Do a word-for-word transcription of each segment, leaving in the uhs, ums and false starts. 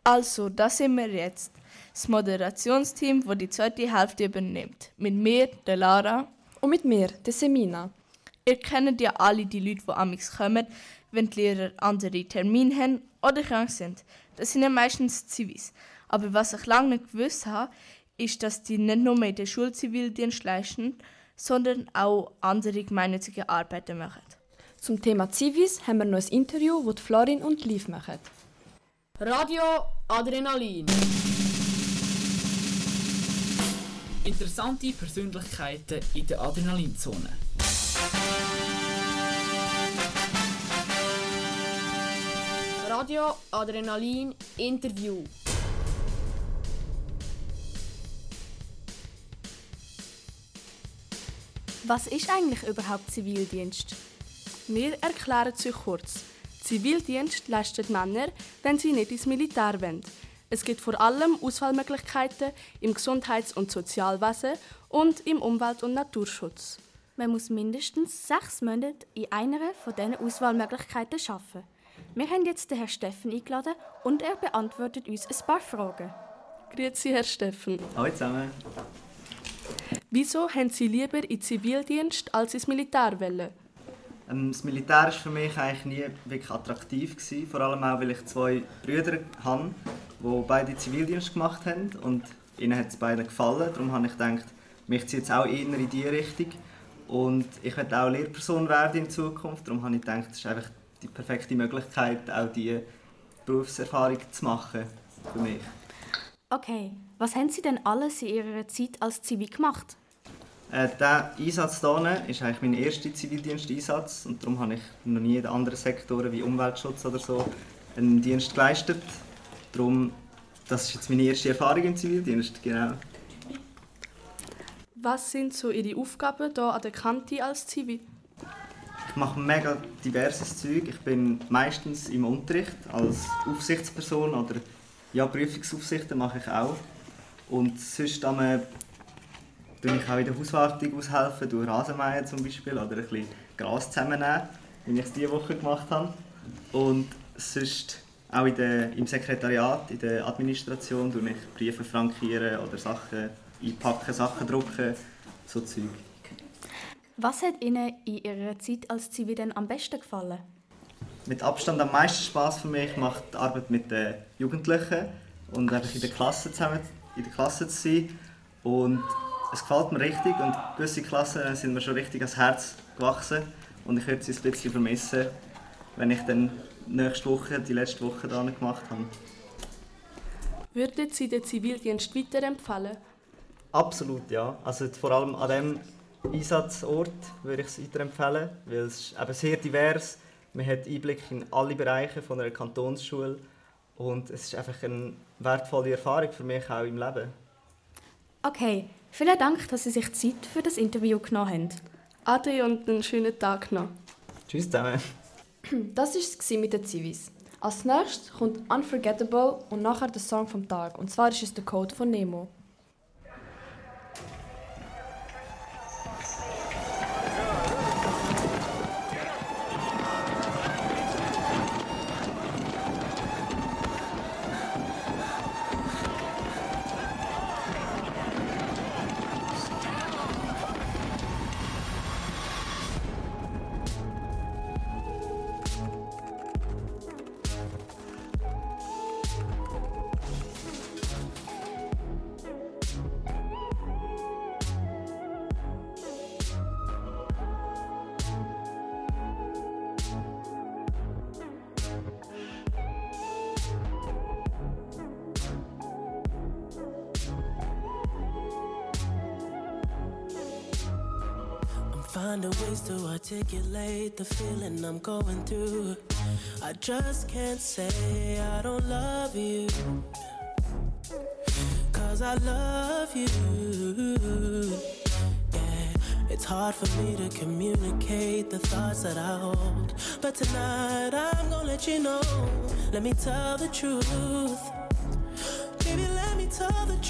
Also, da sind wir jetzt. Das Moderationsteam, das die zweite Hälfte übernimmt. Mit mir, der Lara. Und mit mir, der Semina. Ihr kennt ja alle die Leute, die amigs kommen, wenn die Lehrer andere Termine haben oder krank sind. Das sind ja meistens Zivis. Aber was ich lange nicht gewusst habe, ist, dass die nicht nur in den Schulzivildienst leisten, sondern auch andere gemeinnützige Arbeiten machen. Zum Thema Zivis haben wir noch ein Interview, das Florin und Liv machen. Radio Adrenalin. Interessante Persönlichkeiten in der Adrenalinzone. Radio Adrenalin Interview. Was ist eigentlich überhaupt Zivildienst? Wir erklären es euch kurz. Zivildienst leisten Männer, wenn sie nicht ins Militär wollen. Es gibt vor allem Auswahlmöglichkeiten im Gesundheits- und Sozialwesen und im Umwelt- und Naturschutz. Man muss mindestens sechs Monate in einer von diesen Auswahlmöglichkeiten arbeiten. Wir haben jetzt den Herrn Steffen eingeladen und er beantwortet uns ein paar Fragen. Grüezi, Herr Steffen. Hallo zusammen. Wieso haben Sie lieber in den Zivildienst als ins Militär wollen? Ähm, das Militär war für mich eigentlich nie wirklich attraktiv gewesen, vor allem auch, weil ich zwei Brüder habe, die beide Zivildienst gemacht haben und ihnen hat es beiden gefallen. Darum habe ich gedacht, mich zieht es auch eher in diese Richtung und ich möchte auch Lehrperson werden in Zukunft. Darum habe ich gedacht, das ist einfach die perfekte Möglichkeit, auch diese Berufserfahrung zu machen für mich. Okay, was haben Sie denn alles in Ihrer Zeit als Zivi gemacht? Äh, dieser Einsatz hier ist eigentlich mein erster Zivildiensteinsatz und darum habe ich noch nie in anderen Sektoren wie Umweltschutz oder so einen Dienst geleistet. Darum, das ist jetzt meine erste Erfahrung im Zivildienst, genau. Was sind so Ihre Aufgaben hier an der Kante als Zivi? Ich mache mega diverses Zeug. Ich bin meistens im Unterricht als Aufsichtsperson oder ja, Prüfungsaufsichten mache ich auch. Und sonst ähm, tue ich auch in der Hauswartung aushelfen, durch Rasenmähen zum Beispiel oder ein bisschen Gras zusammennehmen, wie ich es diese Woche gemacht habe. Und sonst auch in der, im Sekretariat, in der Administration, tue ich Briefe frankieren oder Sachen einpacken, Sachen drucken, so Zeug. Was hat Ihnen in Ihrer Zeit als Zivi denn am besten gefallen? Mit Abstand am meisten Spass für mich macht die Arbeit mit den Jugendlichen und einfach in der Klasse zusammen in der Klasse zu sein. Und es gefällt mir richtig und gewisse Klassen sind mir schon richtig ans Herz gewachsen und ich würde sie ein bisschen vermissen, wenn ich dann nächste Woche die letzte Woche da gemacht habe. Würden Sie den Zivildienst weiterempfehlen? Absolut, ja. Also vor allem an diesem Einsatzort würde ich es weiterempfehlen, weil es ist eben sehr divers. Man hat Einblick in alle Bereiche von einer Kantonsschule und es ist einfach eine wertvolle Erfahrung für mich auch im Leben. Okay, vielen Dank, dass Sie sich Zeit für das Interview genommen haben. Ade und einen schönen Tag noch. Tschüss zusammen. Das war es mit den Zivis. Als nächstes kommt Unforgettable und nachher der Song vom Tag. Und zwar ist es der Code von Nemo. Find a ways to articulate the feeling I'm going through. I just can't say I don't love you, 'cause I love you. Yeah, it's hard for me to communicate the thoughts that I hold, but tonight I'm gonna let you know. Let me tell the truth. Baby, let me tell the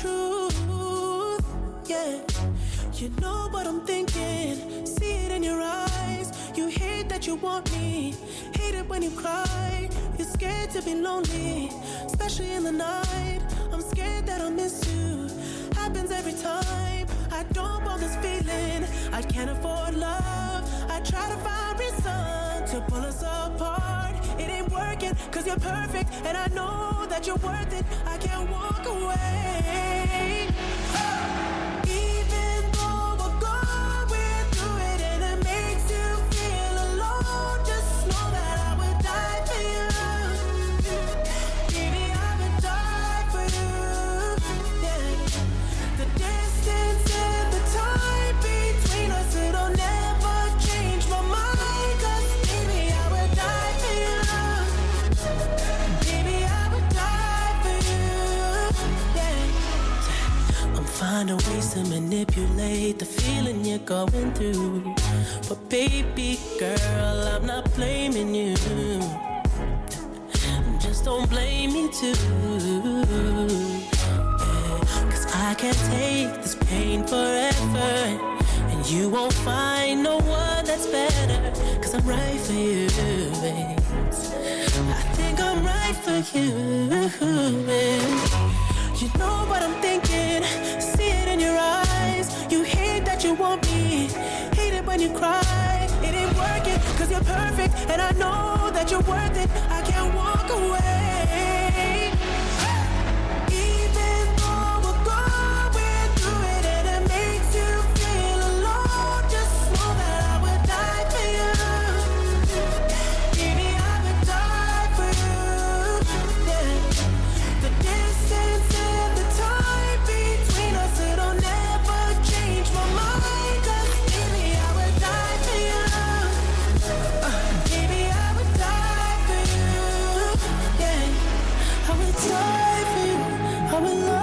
truth. Yeah, you know what I'm thinking. See it in your eyes. You hate that you want me. Hate it when you cry. You're scared to be lonely, especially in the night. I'm scared that I'll miss you. Happens every time. I don't want this feeling. I can't afford love. I try to find reason to pull us apart. It ain't working, cause you're perfect, and I know that you're worth it. I can't walk away. Even though we're going through it and it makes you feel alone, just know that I would die for you. Baby, I would die for you. Yeah. The distance and the time between us, it'll never change my mind. Cause baby, I would die for you. Baby, I would die for you. Yeah. I'm finding ways to manipulate the feeling you're going through. But baby girl, I'm not blaming you. Just don't blame me too. Cause I can't take this pain forever, and you won't find no one that's better. Cause I'm right for you, babe. I think I'm right for you, babe. You know what I'm thinking, see it in your eyes. You hate that you want me, hate it when you cry. It ain't working, cause you're perfect, and I know that you're worth it. I can't walk away. Even though we're going through it and it makes you feel alone, just know that I would die for you. Baby, I would die for you. Yeah. The distance and the time between us, it'll never change my mind. Cause baby, I would die for you. Uh, baby, I would die for you. Yeah. I would die for you. I would